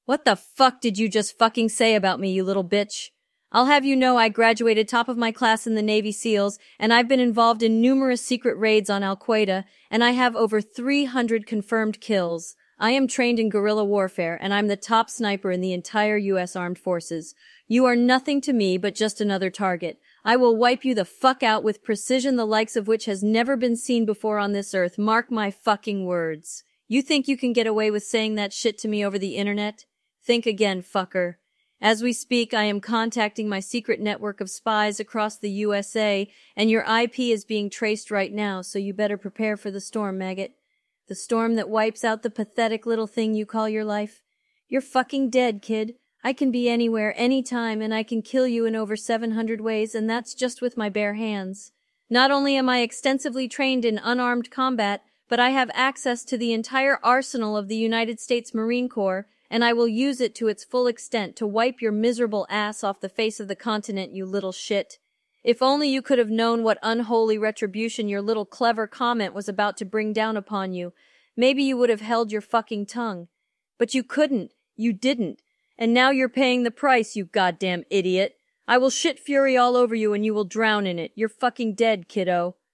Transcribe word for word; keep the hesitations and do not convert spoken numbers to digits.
What the fuck did you just fucking say about me, you little bitch? I'll have you know I graduated top of my class in the Navy SEALs, and I've been involved in numerous secret raids on Al-Qaeda, and I have over three hundred confirmed kills. I am trained in guerrilla warfare, and I'm the top sniper in the entire U S Armed Forces. You are nothing to me but just another target. I will wipe you the fuck out with precision the likes of which has never been seen before on this earth. Mark my fucking words. You think you can get away with saying that shit to me over the internet? Think again, fucker. As we speak, I am contacting my secret network of spies across the U S A, and your I P is being traced right now, so you better prepare for the storm, maggot. The storm that wipes out the pathetic little thing you call your life. You're fucking dead, kid. I can be anywhere, anytime, and I can kill you in over seven hundred ways, and that's just with my bare hands. Not only am I extensively trained in unarmed combat, but I have access to the entire arsenal of the United States Marine Corps, and I will use it to its full extent to wipe your miserable ass off the face of the continent, you little shit. If only you could have known what unholy retribution your little clever comment was about to bring down upon you. Maybe you would have held your fucking tongue. But you couldn't. You didn't. And now you're paying the price, you goddamn idiot. I will shit fury all over you and you will drown in it. You're fucking dead, kiddo.